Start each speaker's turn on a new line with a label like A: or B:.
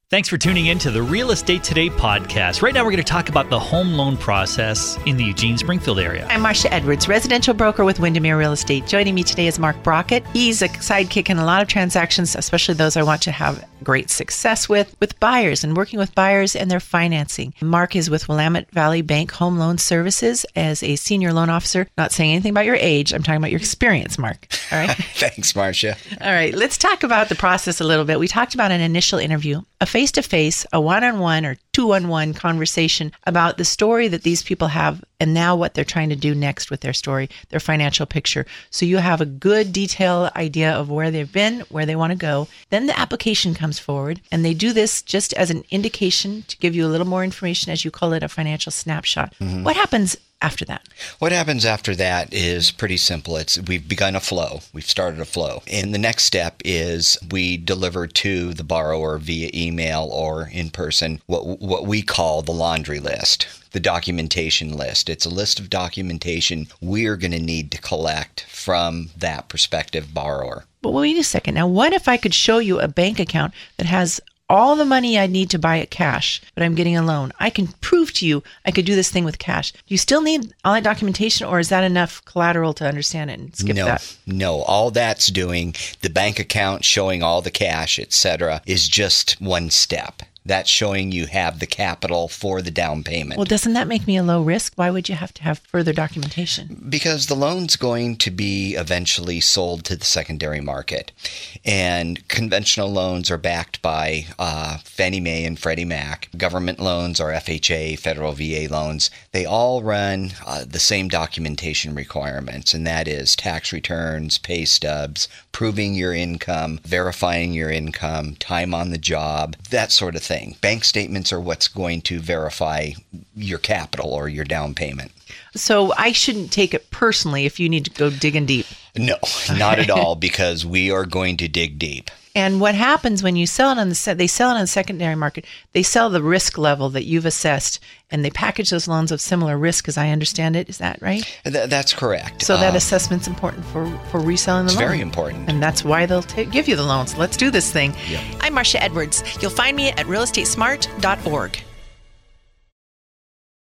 A: Thanks for tuning in to the Real Estate Today podcast. Right now, we're going to talk about the home loan process in the Eugene-Springfield area.
B: I'm Marcia Edwards, residential broker with Windermere Real Estate. Joining me today is Mark Brockett. He's a sidekick in a lot of transactions, especially those I want to have great success with buyers and working with buyers and their financing. Mark is with Willamette Valley Bank Home Loan Services as a senior loan officer. Not saying anything about your age. I'm talking about your experience, Mark. All right.
C: Thanks, Marcia.
B: All right. Let's talk about the process a little bit. We talked about an initial interview, a face-to-face, a one-on-one or two-on-one conversation about the story that these people have and now what they're trying to do next with their story, their financial picture. So you have a good detailed idea of where they've been, where they want to go. Then the application comes forward, and they do this just as an indication to give you a little more information, as you call it, a financial snapshot. Mm-hmm. What happens after that?
C: What happens after that is pretty simple. We've begun a flow. We've started a flow. And the next step is we deliver to the borrower via email or in person what we call the laundry list, the documentation list. It's a list of documentation we're going to need to collect from that prospective borrower.
B: But wait a second. Now, what if I could show you a bank account that has all the money I need to buy it cash, but I'm getting a loan? I can prove to you I could do this thing with cash. Do you still need all that documentation, or is that enough collateral to understand it and skip that?
C: No, all that's doing, the bank account showing all the cash, etc., is just one step. That's showing you have the capital for the down payment.
B: Well, doesn't that make me a low risk? Why would you have to have further documentation?
C: Because the loan's going to be eventually sold to the secondary market. And conventional loans are backed by Fannie Mae and Freddie Mac. Government loans are FHA, federal VA loans. They all run the same documentation requirements, and that is tax returns, pay stubs, proving your income, verifying your income, time on the job, that sort of thing. Bank statements are what's going to verify your capital or your down payment.
B: So I shouldn't take it personally if you need to go digging deep.
C: No, not at all, because we are going to dig deep.
B: And what happens when you sell it on they sell it on the secondary market, they sell the risk level that you've assessed, and they package those loans of similar risk, as I understand it. Is that right?
C: That's correct.
B: So that assessment's important for reselling the loan.
C: It's very important.
B: And that's why they'll give you the loans. Let's do this thing.
C: Yep.
B: I'm Marcia Edwards. You'll find me at realestatesmart.org.